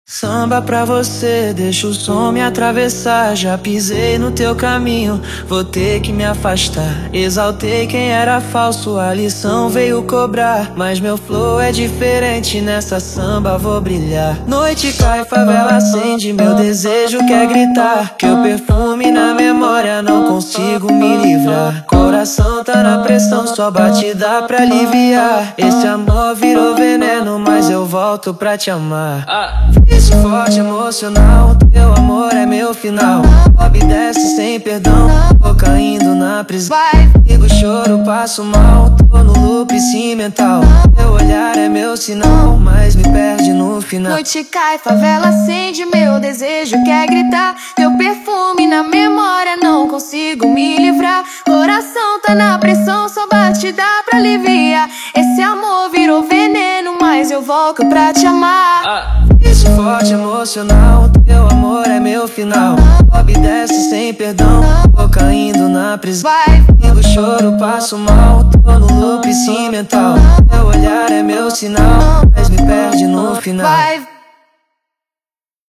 Samba pra você, deixa o som me atravessar. Já pisei no teu caminho, vou ter que me afastar. Exaltei quem era falso, a lição veio cobrar. Mas meu flow é diferente, nessa samba vou brilhar. Noite cai, favela acende, meu desejo quer gritar. Teu perfume na memória, não consigo me livrar. Coração tá na pressão, só batida pra aliviar. Esse amor virou veneno, mas eu volto pra te amar. Esse forte emocional, teu amor é meu final. Sobe e desce sem perdão, tô caindo na prisão. Ligo, choro, passo mal, tô no loop cimental. Teu olhar é meu sinal, mas me perde no final. Noite cai, favela acende, meu desejo quer gritar. Teu perfume na memória, não consigo me livrar. Coração tá na pressão, só batida pra aliviar. Esse amor virou veneno, mas eu volto pra te amar. Esse forte emocional, teu amor é meu final. Sobe e desce sem perdão, tô caindo na prisão. Ligo, choro, passo mal, tô no loop cimental. Teu olhar é meu sinal, mas me perde no final.